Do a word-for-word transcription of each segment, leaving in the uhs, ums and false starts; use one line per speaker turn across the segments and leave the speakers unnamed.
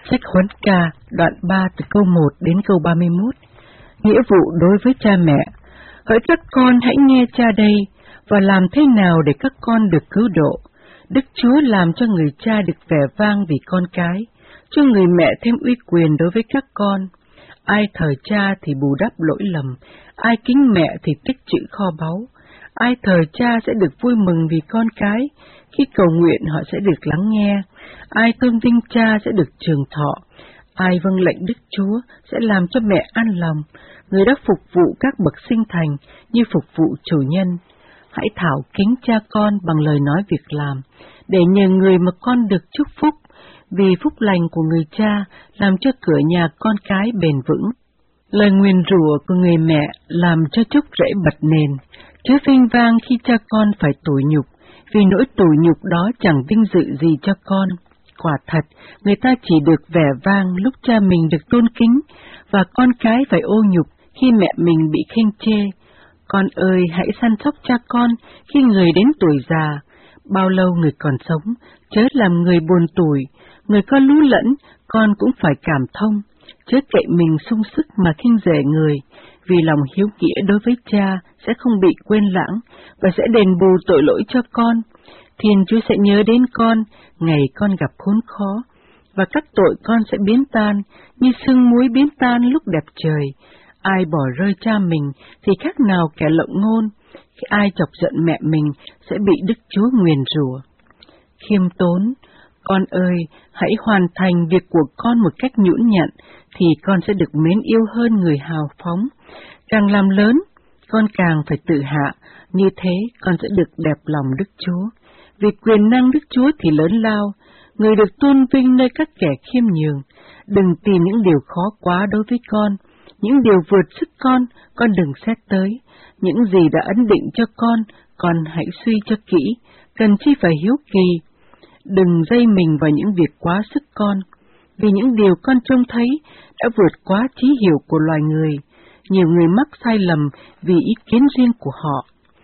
Sách Huấn Ca, đoạn ba từ câu một đến câu ba mươi mốt. Nghĩa vụ đối với cha mẹ. Hỡi các con hãy nghe cha đây, và làm thế nào để các con được cứu độ. Đức Chúa làm cho người cha được vẻ vang vì con cái, cho người mẹ thêm uy quyền đối với các con. Ai thờ cha thì bù đắp lỗi lầm, ai kính mẹ thì tích trữ kho báu. Ai thờ cha sẽ được vui mừng vì con cái, khi cầu nguyện họ sẽ được lắng nghe. Ai tôn vinh cha sẽ được trường thọ. Ai vâng lệnh Đức Chúa sẽ làm cho mẹ an lòng. Người đã phục vụ các bậc sinh thành như phục vụ chủ nhân. Hãy thảo kính cha con bằng lời nói việc làm, để nhờ người mà con được chúc phúc, vì phúc lành của người cha làm cho cửa nhà con cái bền vững. Lời nguyền rủa của người mẹ làm cho chúc rễ bật nền, chớ vinh vang khi cha con phải tủi nhục, vì nỗi tủi nhục đó chẳng vinh dự gì cho con. Quả thật, người ta chỉ được vẻ vang lúc cha mình được tôn kính, và con cái phải ô nhục khi mẹ mình bị khinh chê. Con ơi, hãy săn sóc cha con khi người đến tuổi già. Bao lâu người còn sống, chớ làm người buồn tủi, người có lú lẫn, con cũng phải cảm thông. Chớ cậy mình sung sức mà khinh rẻ người, vì lòng hiếu nghĩa đối với cha sẽ không bị quên lãng, và sẽ đền bù tội lỗi cho con. Thiên Chúa sẽ nhớ đến con, ngày con gặp khốn khó, và các tội con sẽ biến tan, như sương muối biến tan lúc đẹp trời. Ai bỏ rơi cha mình thì khác nào kẻ lộng ngôn, khi ai chọc giận mẹ mình sẽ bị Đức Chúa nguyền rủa. Khiêm tốn, con ơi, hãy hoàn thành việc của con một cách nhũn nhặn, thì con sẽ được mến yêu hơn người hào phóng. Càng làm lớn, con càng phải tự hạ, như thế con sẽ được đẹp lòng Đức Chúa. Vì quyền năng Đức Chúa thì lớn lao, người được tôn vinh nơi các kẻ khiêm nhường. Đừng tìm những điều khó quá đối với con, những điều vượt sức con, con đừng xét tới. Những gì đã ấn định cho con, con hãy suy cho kỹ, cần chi phải hiếu kỳ. Đừng dây mình vào những việc quá sức con, vì những điều con trông thấy đã vượt quá trí hiểu của loài người. Nhiều người mắc sai lầm vì ý kiến riêng của họ.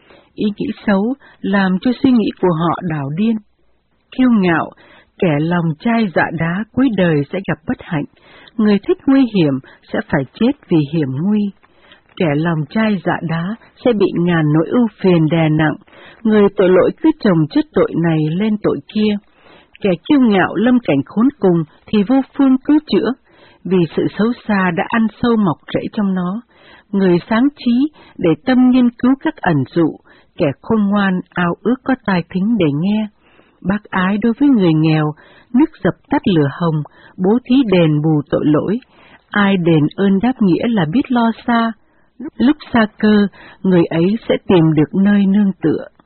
Ý nghĩ xấu làm cho suy nghĩ của họ đảo điên. Kiêu ngạo, kẻ lòng chai dạ đá cuối đời sẽ gặp bất hạnh. Người thích nguy hiểm sẽ phải chết vì hiểm nguy. Kẻ lòng chai dạ đá sẽ bị ngàn nỗi ưu phiền đè nặng. Người tội lỗi cứ chồng chất tội này lên tội kia. Kẻ kiêu ngạo lâm cảnh khốn cùng thì vô phương cứu chữa, vì sự xấu xa đã ăn sâu mọc rễ trong nó. Người sáng trí để tâm nghiên cứu các ẩn dụ, kẻ khôn ngoan ao ước có tai thính để nghe. Bác ái đối với người nghèo, nước dập tắt lửa hồng, bố thí đền bù tội lỗi. Ai đền ơn đáp nghĩa là biết lo xa, lúc xa cơ, người ấy sẽ tìm được nơi nương tựa.